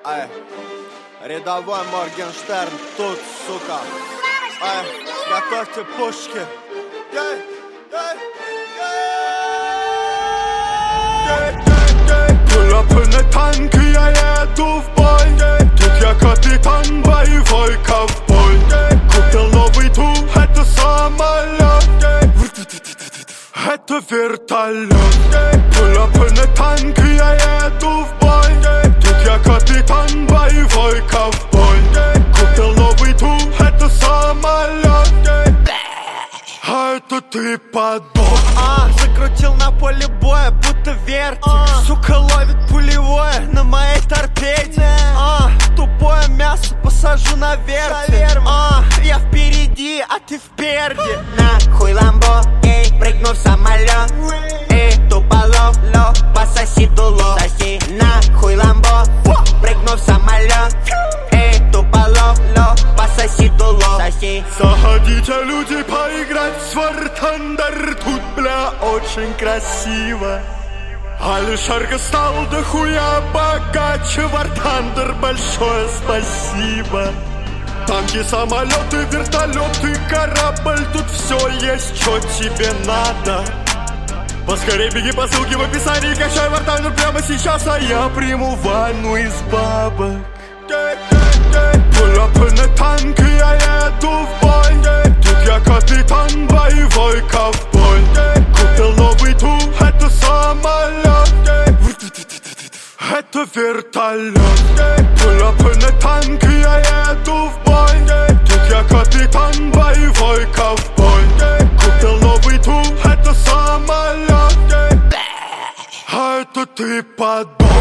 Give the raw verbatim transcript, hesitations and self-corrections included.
Ай, рядовой Моргенштерн тут, сука. Ай, готовьте пушки. Ей, ей, ей. Pull up in a tank, я еду в бой. Тут я капитан, боевой ковбой. Купил новый тур, это самолет. Это вертолет. Pull up in a tank, я еду в бой. Тут я капитан, боевой ковбой. Купил новый тур, это самолет. А это ты подох. А, закрутил на поле боя, будто вертик. а. Сука ловит пулевое на моей торпеде. а, Тупое мясо посажу на вертель. а, Я впереди, а ты впереди. Нахуй ламбо, эй, прыгну в самолет. Эй, туполов, ло, пососи дуло. Соси, нахуй ламбо, прыгну в самолет. Эй, туполов, ло, пососи дуло. Соси. Заходите, люди, поиграть в War Thunder. Тут, бля, очень красиво. Алишерка стал дохуя богаче. War Thunder, большое спасибо. Танки, самолеты, вертолеты, корабль. Тут все есть, что тебе надо. Поскорей беги по ссылке в описании. Качай War Thunder прямо сейчас, а я приму ванну из бабок. Pull up in a tank, я еду в бой. Тут я капитан, боевой ковбой. Купил новый тур, это самолет. Это вертолет. Pull up in a tank, я еду в бой. Тут я капитан, боевой ковбой. Купил новый тур, это самолет. А это ты подох.